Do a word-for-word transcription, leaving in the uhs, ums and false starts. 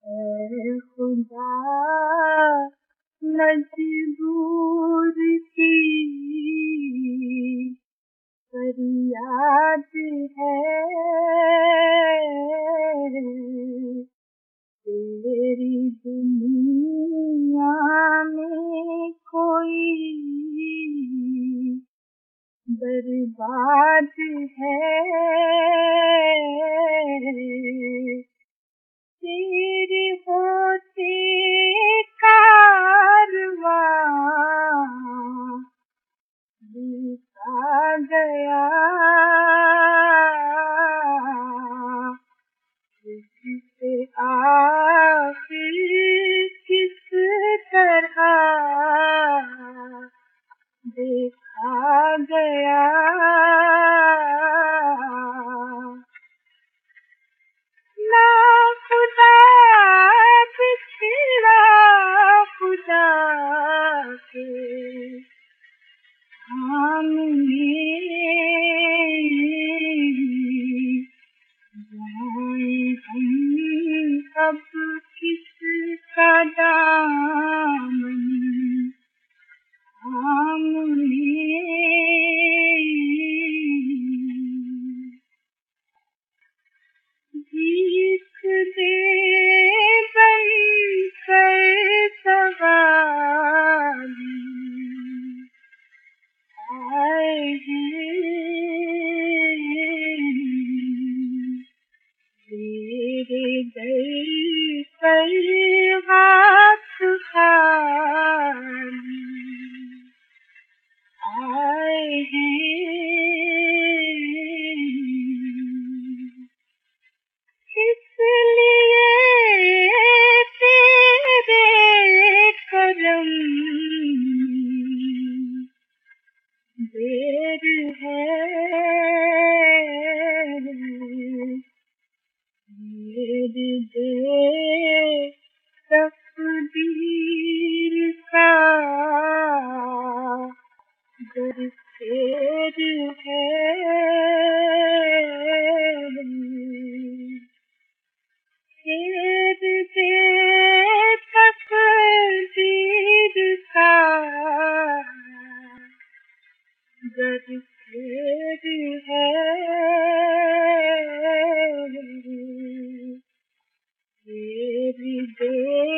اے خدا مجبور کی فریاد ہے، تیری دنیا میں کوئی برباد ہے، تیرے ہوتے کارواں لوٹا گیا، اس سے آخر کس طرح دیکھا گیا، نہ خدا بچھڑا خدا کے سامنے، جائیں ہم اب کس کا دامن تھامنے، بھیک دے بن کر سوالی آئے ہیں، تیرے در پر ہاتھ خالی آئے ہیں، اس لیے تیرے کرم دیر ہے، میری دے تقدیر کا گر خیر ہے، خیر دے تقدیر کا گر خیر ہے، تیری دے